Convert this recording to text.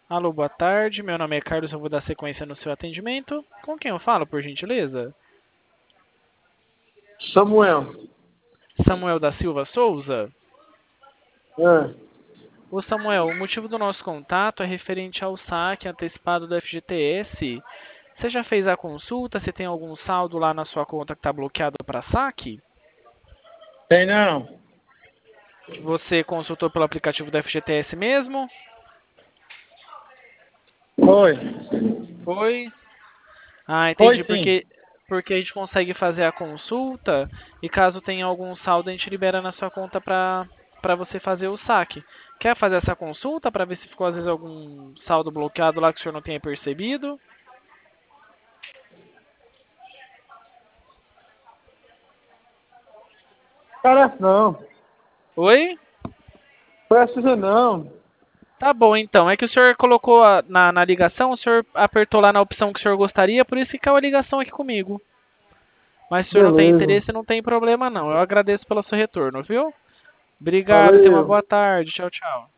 Alô, boa tarde. Meu nome é Carlos, eu vou dar sequência no seu atendimento. Com quem eu falo, por gentileza? Samuel. Samuel da Silva Souza? É. Ô Samuel, o motivo do nosso contato é referente ao saque antecipado do FGTS. Você já fez a consulta? Você tem algum saldo lá na sua conta que está bloqueado para saque? Tem não? Você consultou pelo aplicativo do FGTS mesmo? Foi. Foi? Ah, Foi entendi, sim. porque a gente consegue fazer a consulta e caso tenha algum saldo, a gente libera na sua conta para você fazer o saque. Quer fazer essa consulta para ver se ficou às vezes algum saldo bloqueado lá que o senhor não tenha percebido? Parece não. Oi? Parece não. Tá bom, então. É que o senhor colocou na ligação, o senhor apertou lá na opção que o senhor gostaria, por isso que caiu a ligação aqui comigo. Mas se o senhor não tem Beleza. interesse, não tem problema não. Eu agradeço pelo seu retorno, viu? Obrigado, tenha uma Valeu. boa tarde. Tchau, tchau.